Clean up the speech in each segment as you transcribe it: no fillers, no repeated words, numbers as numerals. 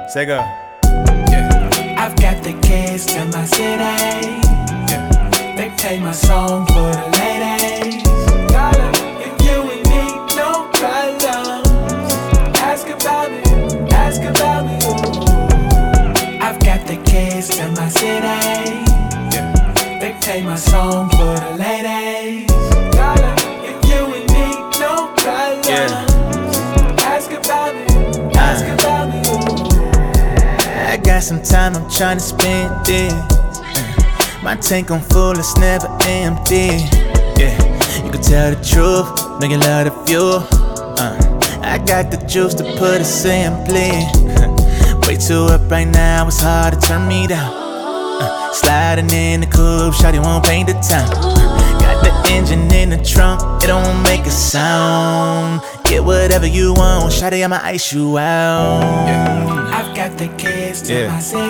Sega. Yeah. I've got the keys to my city. Yeah. They play my song for the ladies. Darling, if you and me, no problems. Ask about me, ask about me. Ooh. I've got the keys to my city. Yeah. They play my song for the ladies. Darling, if you and me, no problems. Yeah. Ask about me, ask about me. Ooh. I got some time, I'm tryna spend it. My tank on full, it's never empty. Yeah, you can tell the truth, make it love the fuel. I got the juice to put it simply. Way too up right now, it's hard to turn me down. Sliding in the coupe, shawty won't paint the town. Got the engine in the trunk, it don't make a sound. Get whatever you want, shawty, I'ma ice you out. Yeah. I've got the keys to my city.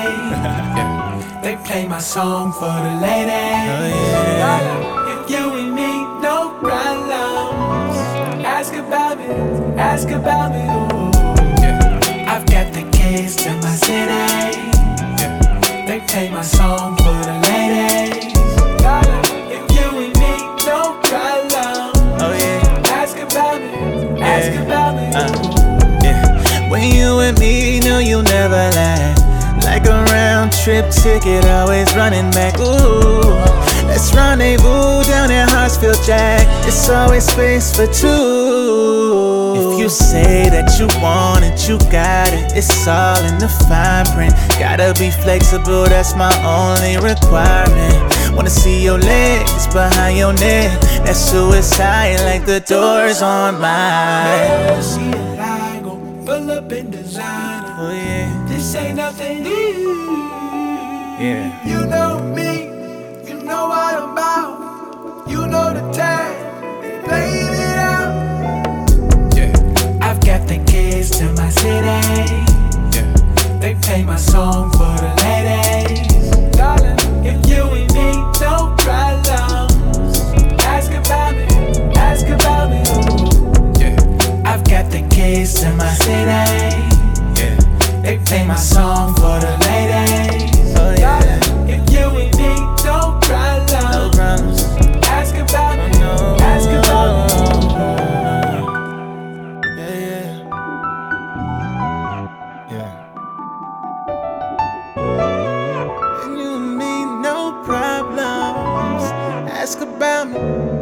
Yeah. They play my song for the ladies. Oh, yeah. If you and me, no problems. Ask about me, ask about me. Ooh. Yeah. I've got the keys to my city. Yeah. They play my song for the ladies. If you and me, no problems. Oh yeah. Ask about me, ask about me. Yeah. When you and me, know you'll never lie. Like a round trip ticket, always running back. Ooh, let's rendezvous down at Hartsfield Jack. It's always space for two. If you say that you want it, you got it. It's all in the fine print. Gotta be flexible, that's my only requirement. Wanna see your legs behind your neck. That's suicide, like the doors on mine. See a line, gon' pull up in designer. Oh yeah. This ain't nothing new. Yeah. You know me, you know what I'm about. You know the time, playing it out. Yeah. I've got the keys to my city. Yeah. They play my song for the ladies. Darling, if you and me, no problems. Ask about me, ask about me. Ooh. Yeah. I've got the keys to my city. Yeah. They play my song for the ladies. Oh yeah. Darling, if you and me, no problems. No problems. Ask about me, No. ask about me. Yeah, yeah. Yeah. And you and me, no problems. Ask about me.